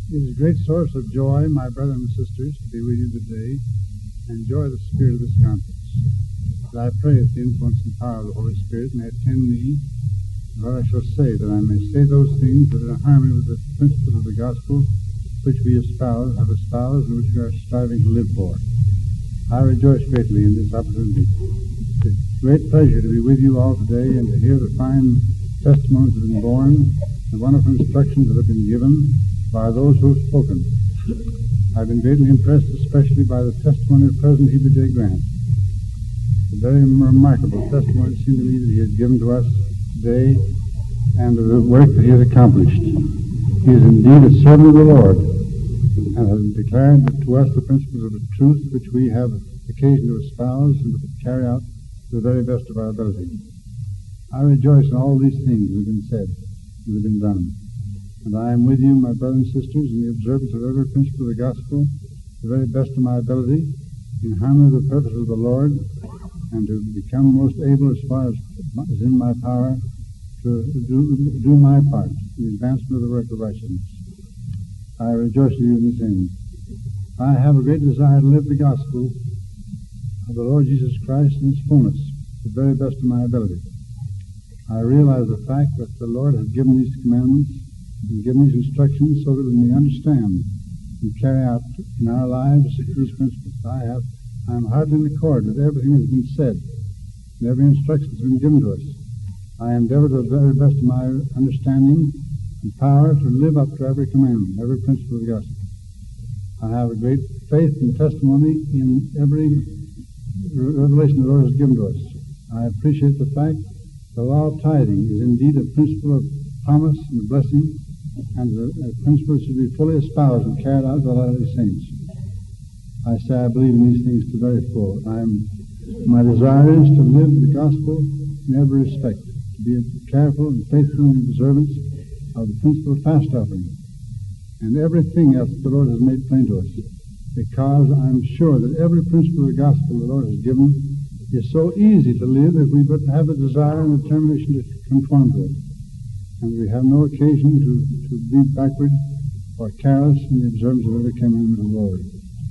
It is a great source of joy, my brothers and sisters, to be with you today and enjoy the spirit of this conference. And I pray that the influence and power of the Holy Spirit may attend me in what I shall say, that I may say those things that are in harmony with the principles of the gospel which we have espoused, and which we are striving to live for. I rejoice greatly in this opportunity. It's a great pleasure to be with you all today and to hear the fine testimonies that have been borne, the wonderful instructions that have been given by those who have spoken. I've been greatly impressed especially by the testimony of President Heber J. Grant. A very remarkable testimony it seemed to me that he has given to us today and the work that he has accomplished. He is indeed a servant of the Lord and has declared to us the principles of the truth which we have occasion to espouse and to carry out to the very best of our ability. I rejoice in all these things that have been said and have been done. And I am with you, my brothers and sisters, in the observance of every principle of the gospel, to the very best of my ability, in harmony with the purpose of the Lord, and to become most able as far as is in my power to do my part in the advancement of the work of righteousness. I rejoice with you in this end. I have a great desire to live the gospel of the Lord Jesus Christ in its fullness, to the very best of my ability. I realize the fact that the Lord has given these commandments and given these instructions so that we may understand and carry out in our lives these principles. I am heartily in accord with everything that has been said and every instruction that has been given to us. I endeavor to the very best of my understanding and power to live up to every commandment, every principle of the gospel. I have a great faith and testimony in every revelation the Lord has given to us. I appreciate the fact the law of tithing is indeed a principle of promise and blessing, and a principle that should be fully espoused and carried out by all these saints. I say I believe in these things to the very full. My desire is to live the gospel in every respect, to be careful and faithful in the observance of the principle of fast offering, and everything else the Lord has made plain to us, because I'm sure that every principle of the gospel the Lord has given is so easy to live if we but have the desire and determination to conform to it. And we have no occasion to be backward or careless in the observance of every commandment of the Lord.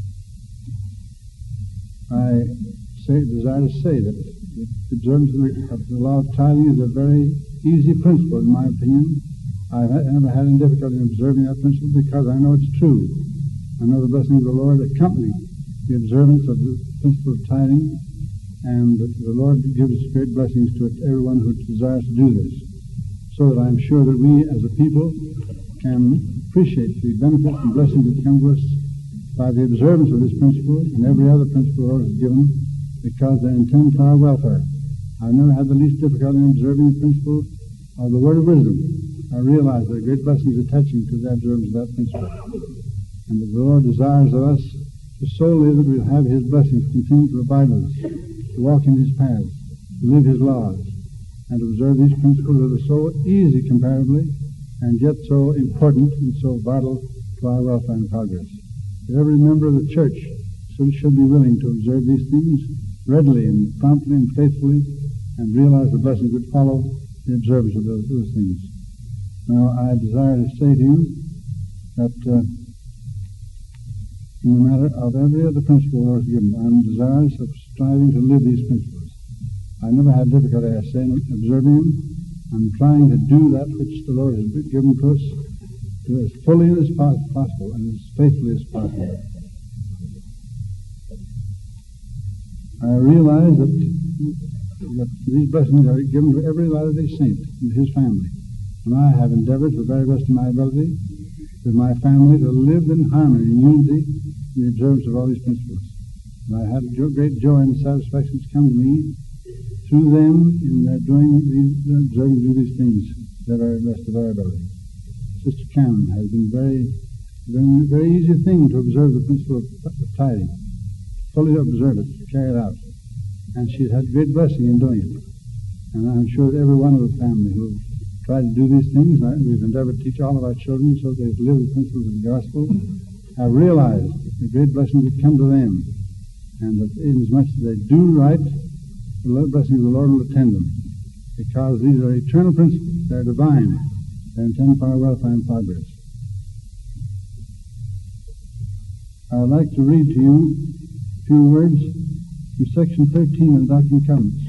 I desire to say that the observance of the law of tithing is a very easy principle, in my opinion. I've never had any difficulty in observing that principle because I know it's true. I know the blessings of the Lord accompany the observance of the principle of tithing, and the Lord gives great blessings to everyone who desires to do this, so that I'm sure that we as a people can appreciate the benefits and blessings that come to us by the observance of this principle and every other principle the Lord has given, because they're intended for our welfare. I've never had the least difficulty in observing the principle of the word of wisdom. I realize there are great blessings attaching to the observance of that principle, and that the Lord desires of us to so live that we'll have His blessings continue to abide with us, to walk in His paths, to live His laws, and to observe these principles that are so easy comparatively, and yet so important and so vital to our welfare and progress. Every member of the church should be willing to observe these things readily and promptly and faithfully, and realize the blessings that follow the observance of those things. Now, I desire to say to you that in the matter of every other principle the Lord has given, I'm desirous of striving to live these principles. I never had difficulty, I say, in observing them and trying to do that which the Lord has given to us as fully as possible and as faithfully as possible. I realize that these blessings are given to every Latter-day Saint and his family, and I have endeavored to the very best of my ability with my family to live in harmony and unity in the observance of all these principles. And I had great joy and satisfaction to come to me through them in their observing these things to the very best of their ability. Sister Cannon has been a very easy thing to observe the principle of tithing, fully observe it, carry it out. And she's had great blessing in doing it. And I'm sure that every one of the family who have tried to do these things, we've endeavored to teach all of our children so they live the principles of the gospel, have realized the great blessings that come to them, and that inasmuch as they do right, the blessings of the Lord will attend them, because these are eternal principles. They're divine. They're intended for our welfare and progress. I would like to read to you a few words from section 13 of the Doctrine and Covenants.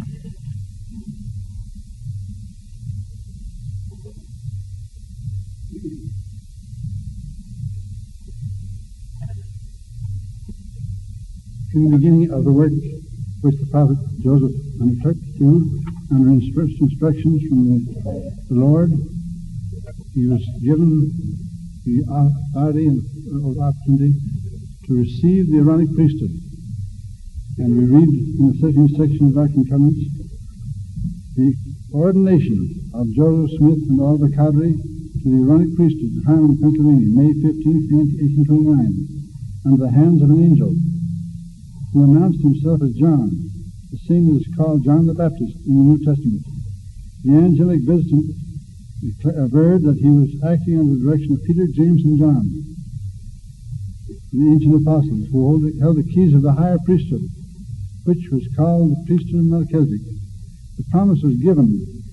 In the beginning of the work which the prophet Joseph undertook to, under instructions from the Lord, he was given the authority and opportunity to receive the Aaronic priesthood. And we read in the 13th section of Doctrine and Covenants, the ordination of Joseph Smith and all the cadre to the Aaronic priesthood in Harmon, Pennsylvania, May 15, 1829, under the hands of an angel who announced himself as John, the same that is called John the Baptist in the New Testament. The angelic visitant averred that he was acting under the direction of Peter, James, and John, the ancient apostles, who held the keys of the higher priesthood, which was called the priesthood of Melchizedek. The promise was given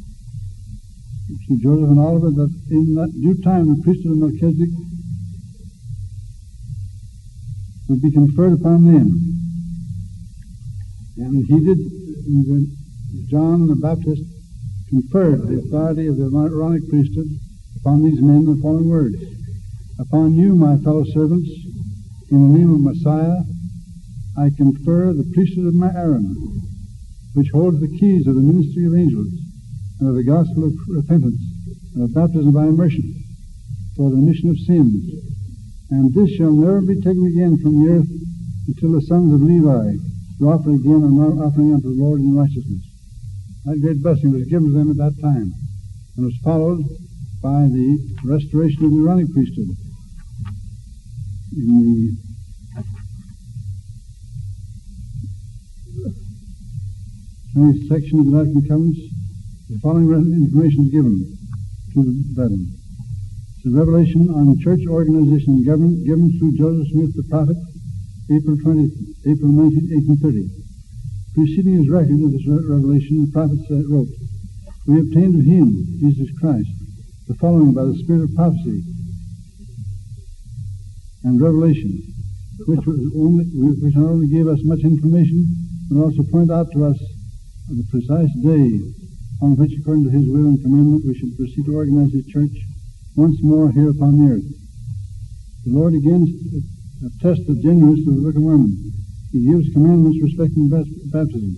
to Joseph and Oliver that in that due time the priesthood of Melchizedek would be conferred upon them. And he did, John the Baptist conferred the authority of the Aaronic priesthood upon these men in the following words: "Upon you, my fellow servants, in the name of Messiah, I confer the priesthood of my Aaron, which holds the keys of the ministry of angels, and of the gospel of repentance, and of baptism by immersion, for the remission of sins. And this shall never be taken again from the earth until the sons of Levi do offer again an offering unto the Lord in righteousness." That great blessing was given to them at that time, and was followed by the restoration of the Aaronic priesthood. In the 20th section of the Doctrine and Covenants, the following information is given to the brethren. It's a revelation on church organization and government given through Joseph Smith the prophet, April 19, 1830. Preceding his record of this revelation, the prophet wrote, "We obtained of him, Jesus Christ, the following by the spirit of prophecy and revelation, which not only gave us much information, but also pointed out to us the precise day on which, according to his will and commandment, we should proceed to organize his church once more here upon the earth. The Lord again attests the genuineness of the Book of Mormon. He gives commandments respecting baptism,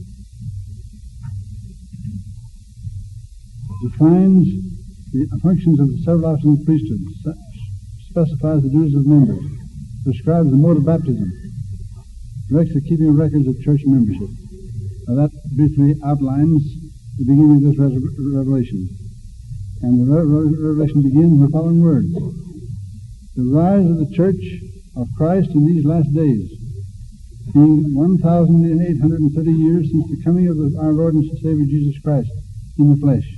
defines the functions of the several offices of the priesthood, specifies the duties of the members, prescribes the mode of baptism, directs the keeping of records of church membership." Now that briefly outlines the beginning of this revelation. And the revelation begins with the following words: "The rise of the Church of Christ in these last days, being 1,830 years since the coming of our Lord and Savior Jesus Christ in the flesh,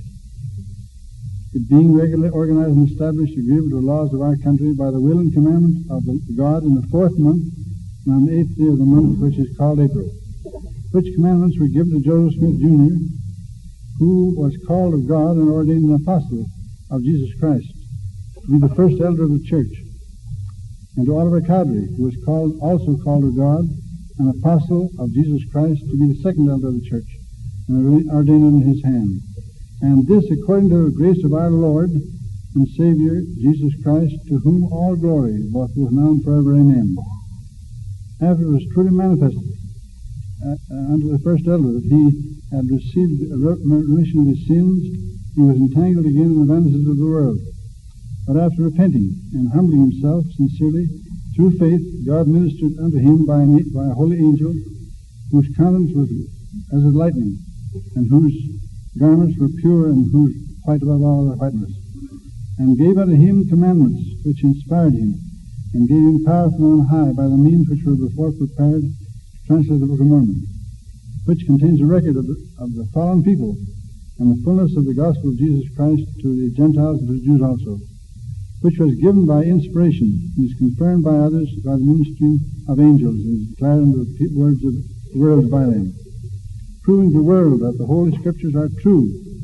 it being regularly organized and established agreeable to the laws of our country by the will and commandment of God in the 4th month and on the 8th day of the month, which is called April, which commandments were given to Joseph Smith, Jr., who was called of God and ordained an apostle of Jesus Christ, to be the first elder of the church, and to Oliver Cowdery, who was also called of God, an apostle of Jesus Christ, to be the second elder of the church, and ordained in his hand. And this according to the grace of our Lord and Savior, Jesus Christ, to whom all glory, both now and forever. Amen. After it was truly manifested unto the first elder that he had received a remission of his sins, he was entangled again in the vanities of the world. But after repenting and humbling himself sincerely, through faith, God ministered unto him by a holy angel, whose countenance was as of lightning, and whose garments were pure, and whose white above all other whiteness, and gave unto him commandments which inspired him, and gave him power from on high by the means which were before prepared to translate the Book of Mormon, which contains a record of the fallen people and the fullness of the gospel of Jesus Christ to the Gentiles and to the Jews also, which was given by inspiration and is confirmed by others by the ministry of angels, and is declared in the words by them, proving to the world that the Holy Scriptures are true,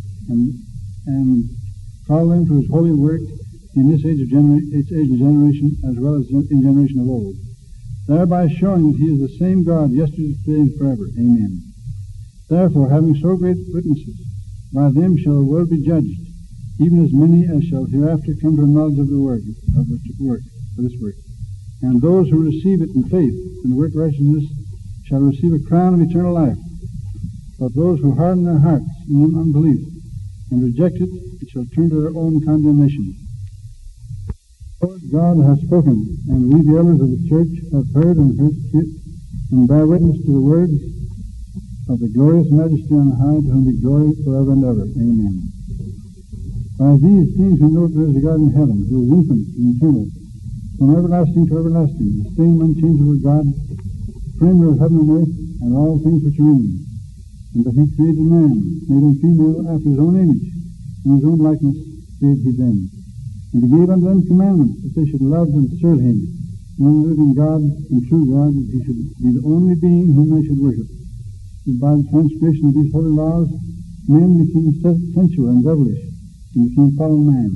and call them to his holy work in this age and generation, as well as in generation of old. thereby showing that he is the same God yesterday, today, and forever. Amen. Therefore, having so great witnesses, by them shall the world be judged, even as many as shall hereafter come to a knowledge of the work, of this work. And those who receive it in faith and work righteousness shall receive a crown of eternal life. But those who harden their hearts in unbelief and reject it, it shall turn to their own condemnation. Lord God has spoken, and we, the elders of the church, have heard and bear witness to the words of the glorious majesty on high, to whom be glory forever and ever. Amen. By these things we know that there is a God in heaven, who is infinite and eternal, from everlasting to everlasting, the same unchangeable God, framer of heaven and earth, and all things which are in them, and that he created man, made him female after his own image, in his own likeness created he them. And he gave unto them commandments, that they should love and serve him, and living God and true God, that he should be the only being whom they should worship. And by the transgression of these holy laws, men became sensual and devilish, and became fallen man.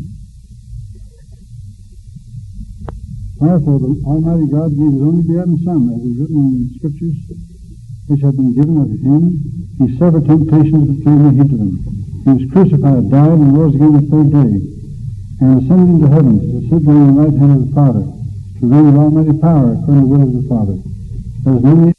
Wherefore the Almighty God gave his only begotten Son, as is written in the Scriptures, which have been given unto him. He suffered temptations, but came no heed to them. He was crucified, died, and rose again the third day, and ascended into heaven, to sit down on the right hand of the Father, to reign with almighty power, according to the will of the Father. As many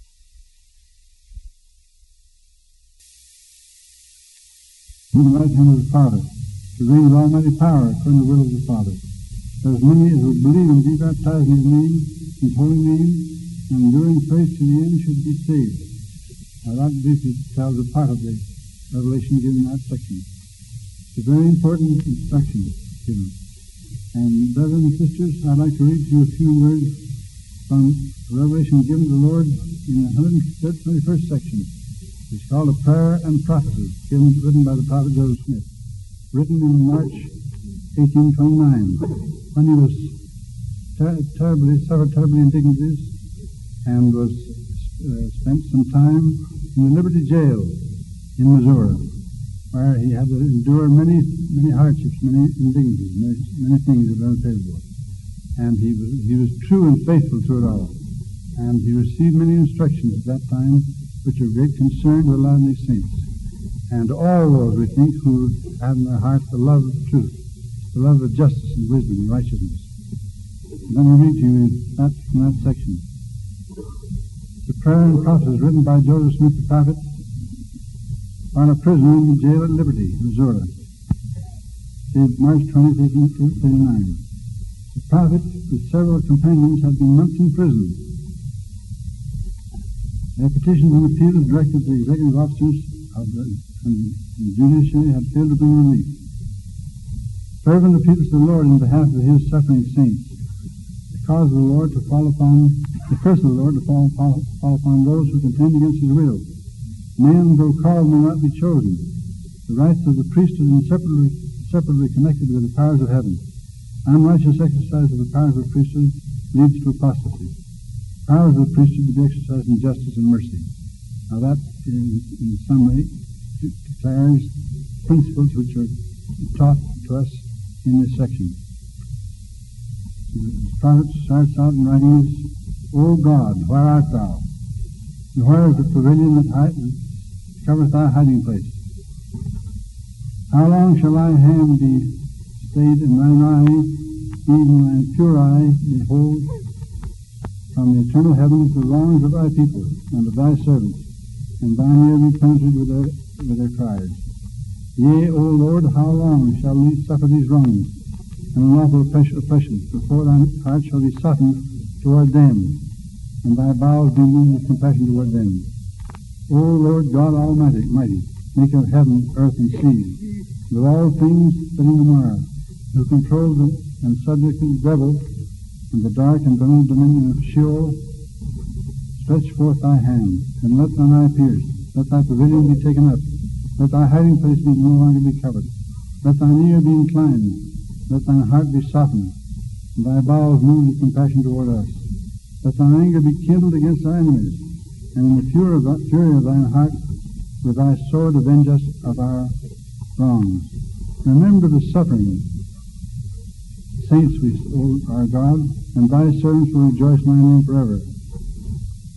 on the right hand of the Father, to reign with almighty power, according to the will of the Father. As many as would believe and be baptized in his name, his holy name, and enduring faith to the end should be saved. Now that briefly tells a part of the revelation given in that section. It's a very important instruction given. And brothers and sisters, I'd like to read to you a few words from the revelation given to the Lord in the 121st section. It's called A Prayer and Prophecy, written by the prophet Joseph Smith, written in March 1829, when he was suffered terribly indignities, and was spent some time in the Liberty Jail in Missouri, where he had to endure many hardships, many indignities, many things that were unfavorable. And he was true and faithful to it all. And he received many instructions at that time, which are of great concern to a lot of these saints. And all those, we think, who have in their heart the love of truth, the love of justice and wisdom and righteousness. Let me read to you from that section. The Prayer and Prophecy is written by Joseph Smith the prophet while a prisoner in the jail at Liberty, Missouri, dated March 20, 1839. The prophet, with several companions, had been months in prison. Their petitions and appeals directed to the executive officers of the judiciary had failed to bring relief. Fervent appeals to the Lord in behalf of his suffering saints. The curse of the Lord to fall upon those who contend against his will. Men, though called, may not be chosen. The rights of the priesthood inseparably connected with the powers of heaven. Unrighteous exercise of the powers of the priesthood leads to apostasy. Powers of the priesthood to be exercised in justice and mercy. Now that, in some way, declares principles which are taught to us in this section. The prophet starts out in writing this, O God, where art thou? And where is the pavilion that covereth thy hiding place? How long shall thy hand be stayed in thine eye, even thine pure eye behold from the eternal heavens the wrongs of thy people and of thy servants, and thine ear be penetrated with their cries? Yea, O Lord, how long shall we suffer these wrongs and unlawful oppression, before thine heart shall be softened toward them, and thy bowels be moved with compassion toward them? O Lord God Almighty, maker of heaven, earth, and sea, with all things fitting them are, who controls them and subject the devil and the dark and vernal dominion of Sheol, stretch forth thy hand, and let thine eye pierce, let thy pavilion be taken up, let thy hiding place be no longer be covered, let thine ear be inclined, let thine heart be softened, and thy bowels moved with compassion toward us. Let thine anger be kindled against our enemies, and in the fury of thine heart, with thy sword avenge us of our wrongs. Remember the suffering saints, O our God, and thy servants will rejoice in thy name forever.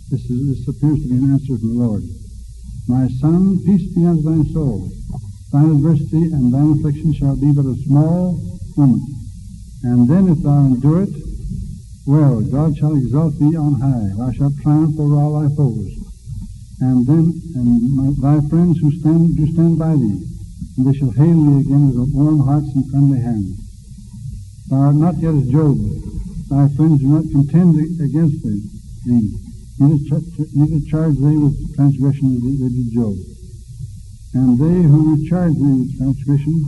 This appears to be an answer from the Lord. My son, peace be unto thy soul. Thine adversity and thine affliction shall be but a small moment. And then if thou endure it, well, God shall exalt thee on high. Thou shalt triumph over all thy foes. And then thy friends who stand by thee, and they shall hail thee again with warm hearts and friendly hands. Thou art not yet as Job. Thy friends do not contend against thee. Neither charge they with transgression as they did Job. And they who charge thee with transgression,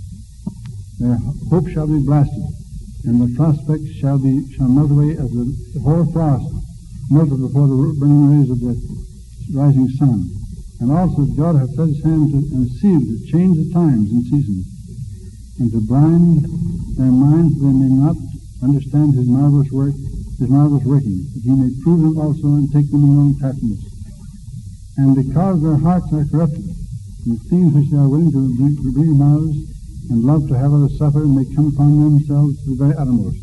their hope shall be blasted, and the prospects shall melt away as the hoar frost melted before the burning rays of the rising sun. And also God hath set his hand and sealed to change the times and seasons, and to blind their minds that they may not understand his marvelous working, that he may prove them also and take them in long craftiness. And because their hearts are corrupted, and the things which they are willing to bring mouths, and love to have others suffer, may come upon themselves to the very uttermost.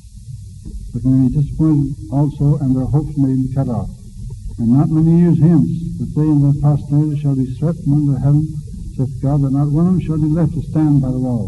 But they may be disappointed also, and their hopes may be cut off. And not many years hence, that they and their posterity shall be swept from under heaven, saith God, that not one of them shall be left to stand by the wall.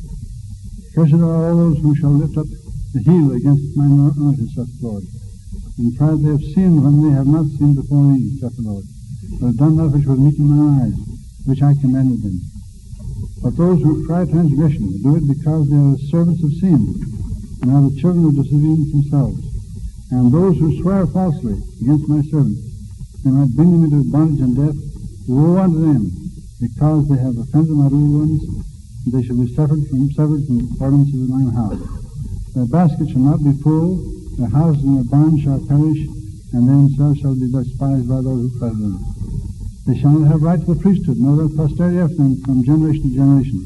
Cursed are all those who shall lift up the heel against mine anointed, saith the Lord. In pride they have sinned when they have not sinned before thee, saith the Lord, but have done that which was meet in mine eyes, which I commanded them. But those who cry transgression do it because they are the servants of sin, and are the children of disobedience themselves. And those who swear falsely against my servants, they might bring them into bondage and death. Woe unto them, because they have offended my little ones, and they shall be severed from the ordinances of mine house. Their basket shall not be full, their houses and their barns shall perish, and they themselves shall be despised by those who pleasure them. They shall not have right to the priesthood, nor their posterity after them from generation to generation.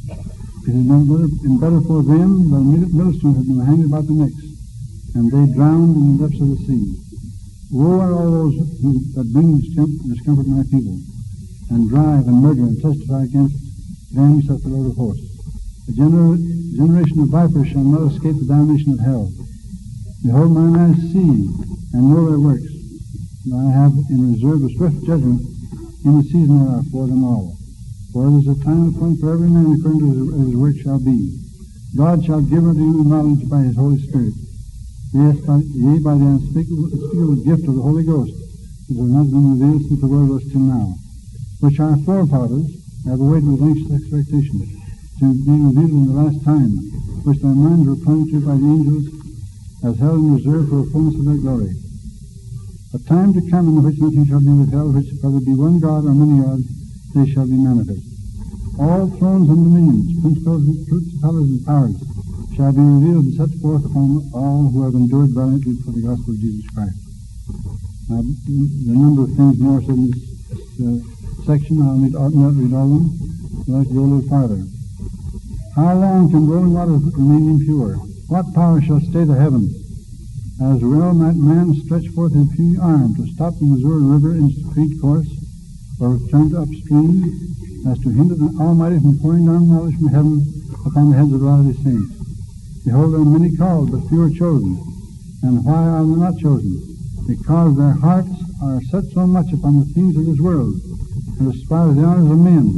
It has been better for them that a millstone had been hanged about the necks, and they drowned in the depths of the sea. Woe are all those that bring discomfort to my people, and drive and murder and testify against them, saith the Lord of hosts. The generation of vipers shall not escape the damnation of hell. Behold, mine eyes see, and know their works, and I have in reserve a swift judgment in the season thereof for them all. For there is a time appointed for every man according to his work shall be. God shall give unto you knowledge by his Holy Spirit. Yea, by the unspeakable gift of the Holy Ghost, which has not been revealed since the world was till now, which our forefathers have awaited with anxious expectation, to be revealed in the last time, which their minds were pointed to by the angels, as held in reserve for the fullness of their glory. A time to come in which nothing shall be withheld, which, whether be one God or many gods, they shall be manifest. All thrones and dominions, principalities and powers, shall be revealed and set forth upon all who have endured valiantly for the gospel of Jesus Christ. Now, there are a number of things more said in this section. I'll not read all of them. I'd like to go a little farther. How long can rolling waters remain impure? What power shall stay the heavens? As well might man stretch forth his puny arm to stop the Missouri River in its decreed course, or turn upstream, as to hinder the Almighty from pouring down knowledge from heaven upon the heads of Latter-day Saints. Behold, there are many called, but few are chosen. And why are they not chosen? Because their hearts are set so much upon the things of this world, and aspire to the honors of men,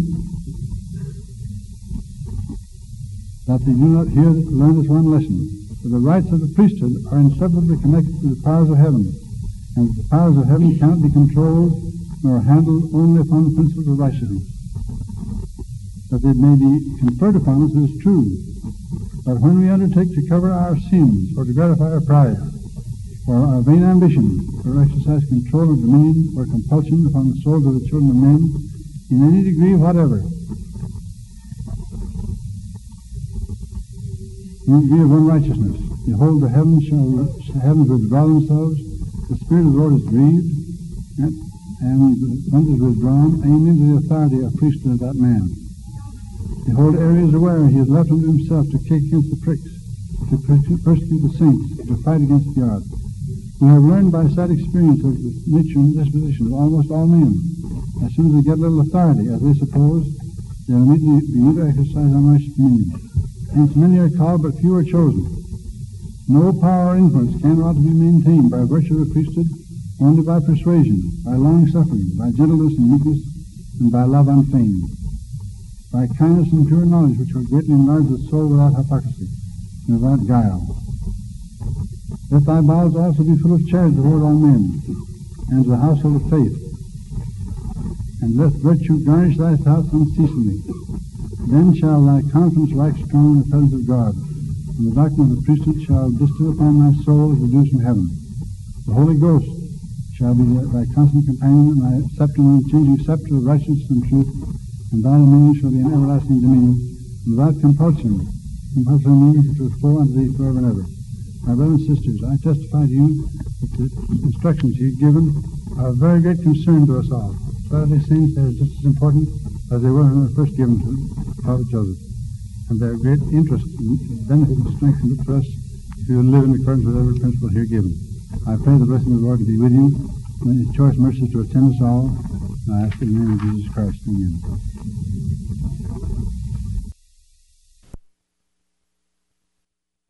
that they do not learn this one lesson. For the rights of the priesthood are inseparably connected to the powers of heaven, and that the powers of heaven cannot be controlled nor handled only upon the principles of righteousness. That they may be conferred upon us is true, but when we undertake to cover our sins, or to gratify our pride, or our vain ambition, or exercise control or dominion or compulsion upon the souls of the children of men, in any degree whatever, in the degree of unrighteousness, behold, the heavens withdraw themselves, the Spirit of the Lord is grieved, and the thunder is withdrawn, and into the authority of priesthood of that man. Behold, Aries is aware he has left unto himself to kick against the pricks, to persecute the saints, to fight against God. We have learned by sad experience of the nature and disposition of almost all men. As soon as they get a little authority, as they suppose, they will immediately begin to exercise unrighteous dominion. Hence many are called, but few are chosen. No power or influence can ought to be maintained by virtue of the priesthood only by persuasion, by long-suffering, by gentleness and meekness, and by love unfeigned, by kindness and pure knowledge, which will greatly enlarge the soul without hypocrisy, and without guile. Let thy bowels also be full of charity toward all men, and to the household of faith. And let virtue garnish thy thoughts unceasingly. Then shall thy confidence wax strong in the presence of God, and the doctrine of the priesthood shall distill upon thy soul as the dews from heaven. The Holy Ghost shall be thy constant companion, and thy scepter and unchanging scepter of righteousness and truth, and thy dominion shall be an everlasting dominion, and without compulsion means which will flow unto thee forever and ever. My brothers and sisters, I testify to you that the instructions here given are of very great concern to us all. Latter-day Saints, they are just as important as they were when they were first given to Prophet Joseph. And they are of great interest and benefit and strength to us if you will live in accordance with every principle here given. I pray the blessing of the Lord to be with you, and His choice mercies to attend us all. And I ask in the name of Jesus Christ. Amen.